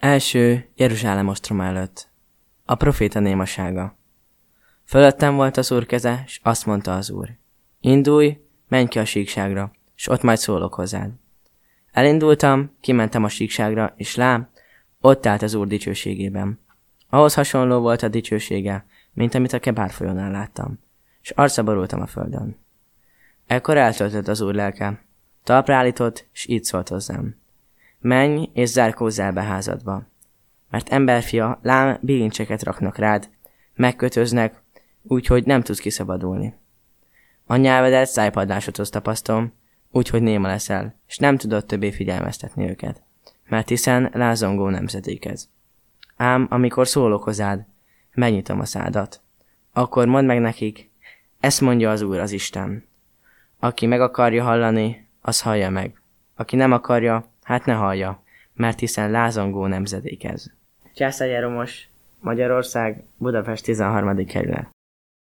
Első Jeruzsálem ostroma előtt. A proféta némasága. Fölöttem volt az Úr keze, s azt mondta az Úr: Indulj, menj ki a síkságra, s ott majd szólok hozzád. Elindultam, kimentem a síkságra, és lám, ott állt az Úr dicsőségében. Ahhoz hasonló volt a dicsősége, mint amit a Kebár folyónál láttam, s arcra borultam a földön. Ekkor eltöltött az Úr lelke, talpra állított, s így szólt hozzám: Menj és zárkózz el be házadba, mert emberfia, lám, bilincseket raknak rád, megkötöznek, úgyhogy nem tudsz kiszabadulni. A nyelvedet szájpadlásodhoz tapasztom, úgyhogy néma leszel, és nem tudod többé figyelmeztetni őket, mert hiszen lázongó nemzedék ez. Ám amikor szólok hozzád, megnyitom a szádat. Akkor mondd meg nekik, ezt mondja az Úr az Isten. Aki meg akarja hallani, az hallja meg. Aki nem akarja, hát ne hallja, mert hiszen lázongó nemzedék ez. Császárjáromos, Magyarország, Budapest 13. kerület.